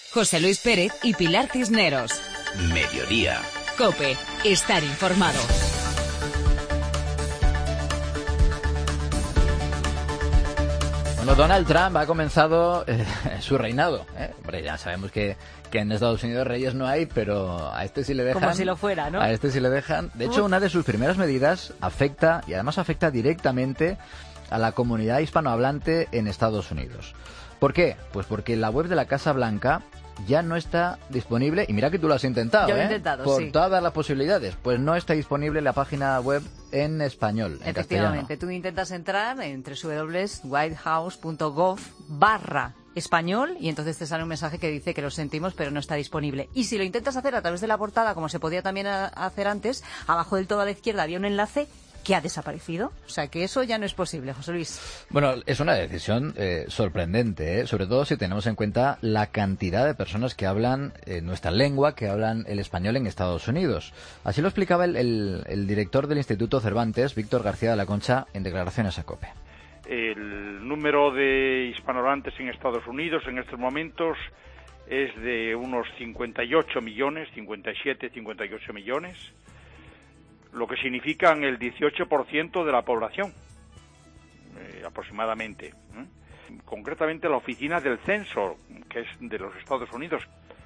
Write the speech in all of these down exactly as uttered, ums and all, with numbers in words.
José Luis Pérez y Pilar Cisneros. Mediodía. COPE. Estar informado. Bueno, Donald Trump ha comenzado eh, su reinado. ¿eh? Hombre, ya sabemos que, que en Estados Unidos reyes no hay, pero a este sí le dejan. Como si lo fuera, ¿no? A este sí le dejan. De hecho, una de sus primeras medidas afecta, y además afecta directamente, a la comunidad hispanohablante en Estados Unidos. ¿Por qué? Pues porque la web de la Casa Blanca ya no está disponible, y mira que tú lo has intentado, Yo lo he ¿eh? intentado, Por sí. todas las posibilidades. Pues no está disponible la página web en español, en Efectivamente, castellano. tú intentas entrar en doble u doble u doble u punto white house punto gov barra español y entonces te sale un mensaje que dice que lo sentimos pero no está disponible. Y si lo intentas hacer a través de la portada, como se podía también a- hacer antes, abajo del todo a la izquierda había un enlace que ha desaparecido. O sea que eso ya no es posible, José Luis. Bueno, es una decisión eh, sorprendente, ¿eh? Sobre todo si tenemos en cuenta la cantidad de personas que hablan eh, nuestra lengua, que hablan el español en Estados Unidos. Así lo explicaba el, el, el director del Instituto Cervantes, Víctor García de la Concha, en declaraciones a COPE. El número de hispanohablantes en Estados Unidos en estos momentos es de unos cincuenta y ocho millones, cincuenta y siete, cincuenta y ocho millones, lo que significan el dieciocho por ciento de la población, eh, aproximadamente. ¿eh? Concretamente, la Oficina del Censo, que es de los Estados Unidos,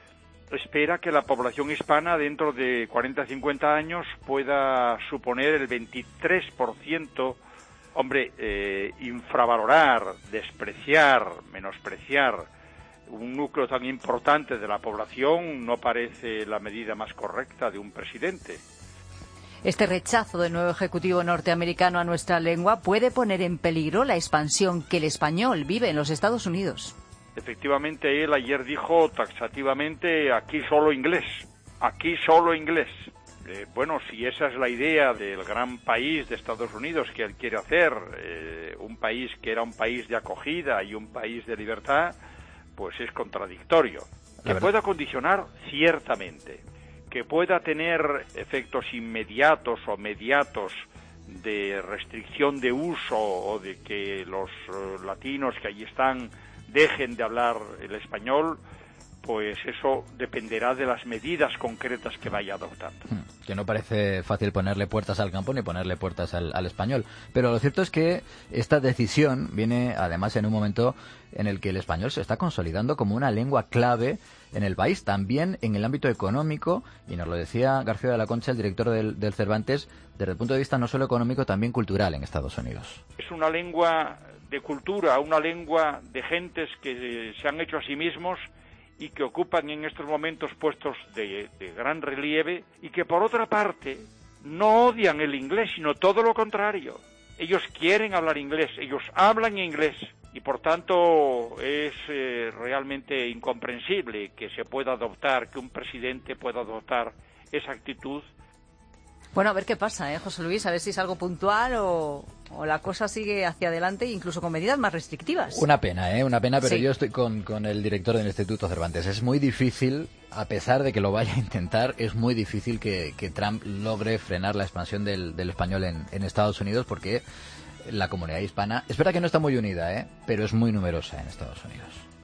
espera que la población hispana dentro de cuarenta a cincuenta años pueda suponer el veintitrés por ciento. Hombre, eh, infravalorar, despreciar, menospreciar un núcleo tan importante de la población no parece la medida más correcta de un presidente. Este rechazo del nuevo Ejecutivo norteamericano a nuestra lengua puede poner en peligro la expansión que el español vive en los Estados Unidos. Efectivamente, él ayer dijo taxativamente, aquí solo inglés, aquí solo inglés. Eh, bueno, si esa es la idea del gran país de Estados Unidos que él quiere hacer, eh, un país que era un país de acogida y un país de libertad, pues es contradictorio. Que pueda condicionar, ciertamente. Que pueda tener efectos inmediatos o mediatos de restricción de uso o de que los uh, latinos que allí están dejen de hablar el español, pues eso dependerá de las medidas concretas que vaya adoptando. Que no parece fácil ponerle puertas al campo ni ponerle puertas al, al español. Pero lo cierto es que esta decisión viene además en un momento en el que el español se está consolidando como una lengua clave en el país, también en el ámbito económico, y nos lo decía García de la Concha, el director del, del Cervantes, desde el punto de vista no solo económico, también cultural en Estados Unidos. Es una lengua de cultura, una lengua de gentes que se han hecho a sí mismos y que ocupan en estos momentos puestos de, de gran relieve y que por otra parte no odian el inglés, sino todo lo contrario. Ellos quieren hablar inglés, ellos hablan inglés y por tanto es eh, realmente incomprensible que se pueda adoptar, que un presidente pueda adoptar esa actitud. Bueno, a ver qué pasa, ¿eh, José Luis? A ver si es algo puntual o, o la cosa sigue hacia adelante, incluso con medidas más restrictivas. Una pena, ¿eh? Una pena, pero Sí. yo estoy con, con el director del Instituto Cervantes. Es muy difícil, a pesar de que lo vaya a intentar, es muy difícil que, que Trump logre frenar la expansión del, del español en, en Estados Unidos, porque la comunidad hispana, es verdad que no está muy unida, ¿eh? Pero es muy numerosa en Estados Unidos.